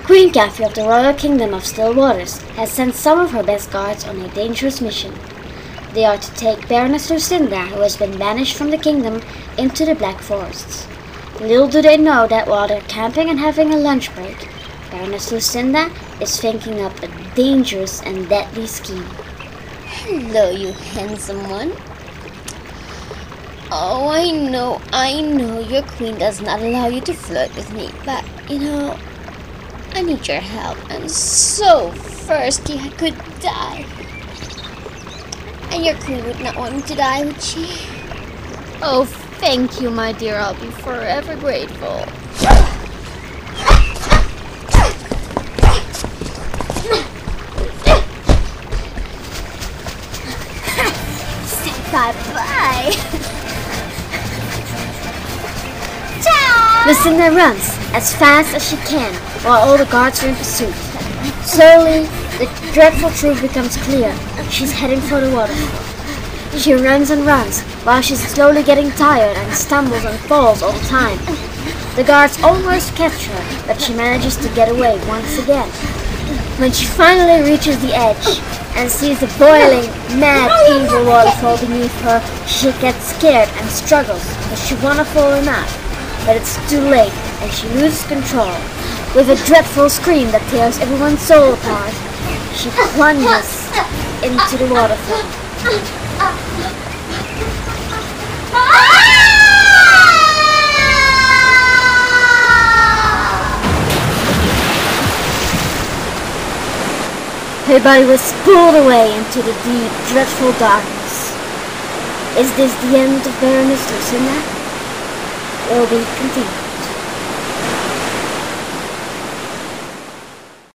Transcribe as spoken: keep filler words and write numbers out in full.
Queen Kathy of the Royal Kingdom of Still Waters has sent some of her best guards on a dangerous mission. They are to take Baroness Lucinda, who has been banished from the kingdom, into the Black Forests. Little do they know that while they're camping and having a lunch break, Baroness Lucinda is thinking up a dangerous and deadly scheme. Hello, you handsome one. Oh, I know, I know your queen does not allow you to flirt with me, but, you know, I need your help. I'm so thirsty I could die. And your queen would not want me to die, would she? Oh, thank you, my dear. I'll be forever grateful. Bye-bye. Lucinda runs as fast as she can while all the guards are in pursuit. Slowly, the dreadful truth becomes clear. She's heading for the waterfall. She runs and runs while she's slowly getting tired and stumbles and falls all the time. The guards almost catch her, but she manages to get away once again. When she finally reaches the edge and sees the boiling, mad, evil waterfall beneath her, she gets scared and struggles because she wanna fall or not. But it's too late and she loses control. With a dreadful scream that tears everyone's soul apart, she plunges into the waterfall. Her body was pulled away into the deep, dreadful darkness. Is this the end of Baroness Lucinda? Will be continued.